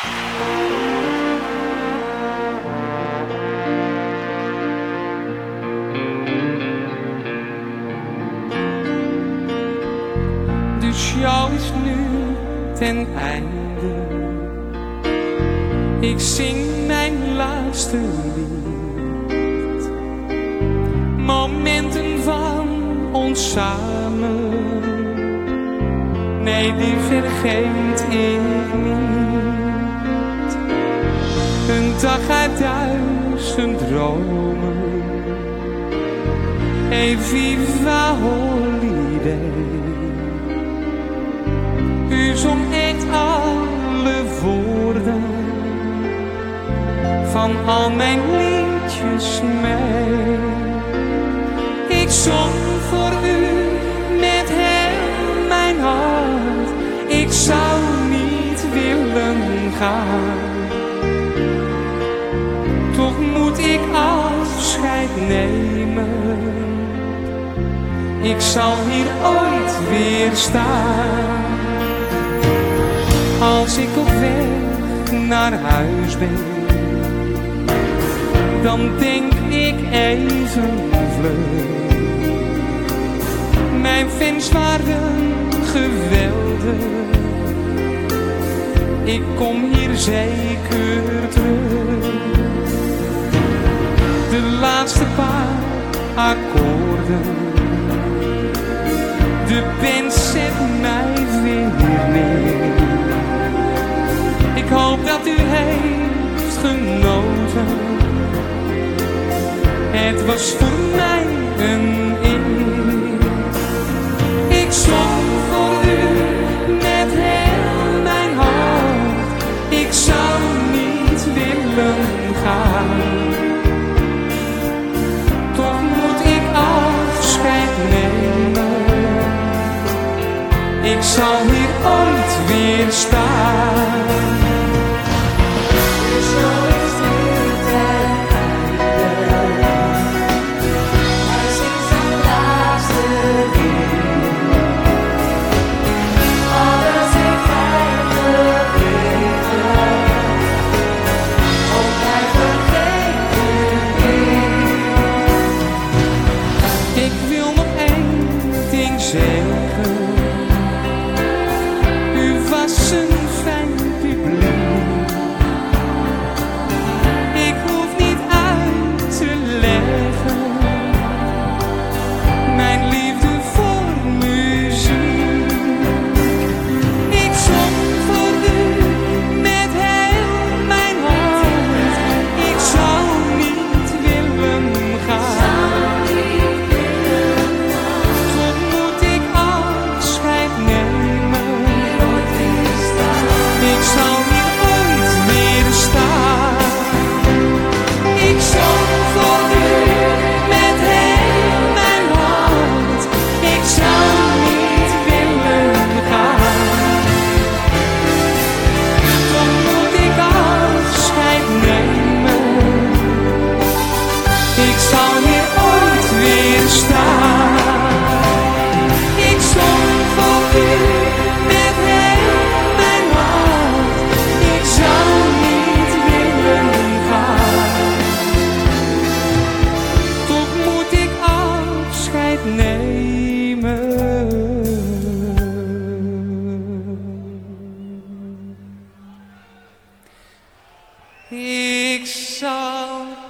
De show is nu ten einde. Ik zing mijn laatste lied. Momenten van ons samen, nee, die vergeet ik niet. Een dag uit 1000 dromen. Hey, viva holiday. U zong echt alle woorden van al mijn liedjes mee. Ik zong voor u met heel mijn hart. Ik zou niet willen gaan. Toch moet ik afscheid nemen. Ik zal hier ooit weer staan. Als ik op weg naar huis ben, dan denk ik even vlug. Mijn fans waren geweldig. Ik kom hier zeker terug. De laatste paar akkoorden, de band zet mij weer neer. Ik hoop dat u heeft genoten. Het was voor mij een eer. Ik zong voor u met heel mijn hart. Ik zou niet willen gaan. Toch moet ik afscheid nemen. Ik zal hier ooit weer staan. U was een fijn publiek. Ik hoef niet uit te leggen mijn liefde voor muziek. Ik zong voor u met heel mijn hart. Ik zou niet willen gaan. Ik zal hier ooit weer staan. Ik zong voor u met heel mijn hart. Ik zou niet willen gaan. Toch moet ik afscheid nemen. Ik zal hier ooit weer staan. Ik zong voor u met heel mijn hart. Ik zou niet willen gaan. Toch moet ik afscheid nemen. Ik zal